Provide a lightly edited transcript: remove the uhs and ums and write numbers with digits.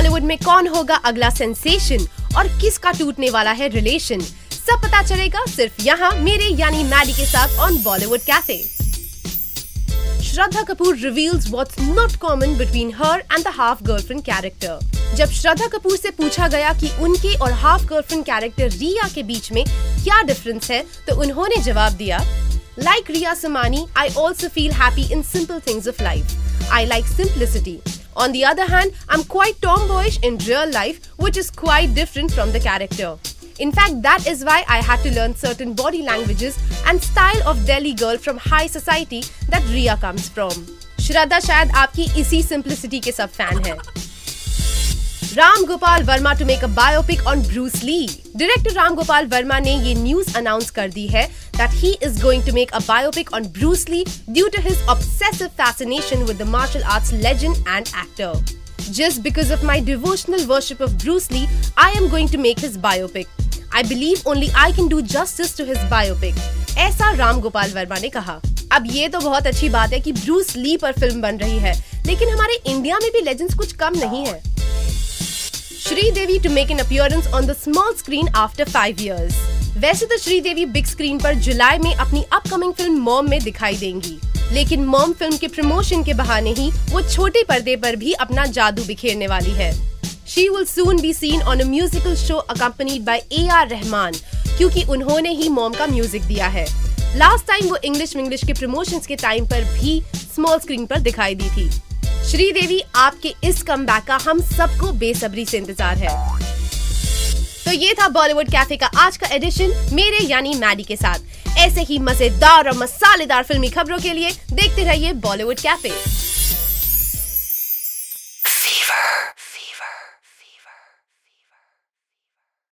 बॉलीवुड में कौन होगा अगला सेंसेशन और किसका टूटने वाला है रिलेशन, सब पता चलेगा सिर्फ यहाँ मेरे यानी मैडी के साथ on Bollywood cafe. Shraddha Kapoor reveals what's not common between her and the half girlfriend character। जब श्रद्धा कपूर से पूछा गया कि उनके और हाफ गर्लफ्रेंड कैरेक्टर रिया के बीच में क्या डिफरेंस है, तो उन्होंने जवाब दिया, Like Riya Samani, I also feel happy in simple things of life. I like simplicity. On the other hand, I'm quite tomboyish in real life, which is quite different from the character. In fact, that is why I had to learn certain body languages and style of Delhi girl from high society that Riya comes from. श्रद्धा शायद आपकी इसी simplicity के सब fan है। Ram Gopal Verma to make a biopic on Bruce Lee। Director Ram Gopal Varma ने ये news announce कर दी है that he is going to make a biopic on Bruce Lee due to his obsessive fascination with the martial arts legend and actor. Just because of my devotional worship of Bruce Lee, I am going to make his biopic. I believe only I can do justice to his biopic। ऐसा राम गोपाल वर्मा ने कहा। अब ये तो बहुत अच्छी बात है कि ब्रूस ली पर फिल्म बन रही है, लेकिन हमारे इंडिया में भी लेजेंड्स कुछ कम नहीं है। Sridevi to make an appearance on the small screen after 5 years। वैसे तो श्रीदेवी बिग स्क्रीन पर जुलाई में अपनी अपकमिंग फिल्म मॉम में दिखाई देंगी, लेकिन मॉम फिल्म के प्रमोशन के बहाने ही वो छोटे पर्दे पर भी अपना जादू बिखेरने वाली है। She will soon be seen on a musical show accompanied by A.R. Rahman, क्योंकि उन्होंने ही मॉम का म्यूजिक दिया है। लास्ट टाइम वो इंग्लिश के प्रमोशंस के टाइम पर भी स्मॉल स्क्रीन पर दिखाई दी थी। श्रीदेवी आपके इस कमबैक का हम सबको बेसब्री से इंतजार है। तो ये था बॉलीवुड कैफे का आज का एडिशन मेरे यानी मैडी के साथ। ऐसे ही मजेदार और मसालेदार फिल्मी खबरों के लिए देखते रहिए बॉलीवुड कैफे।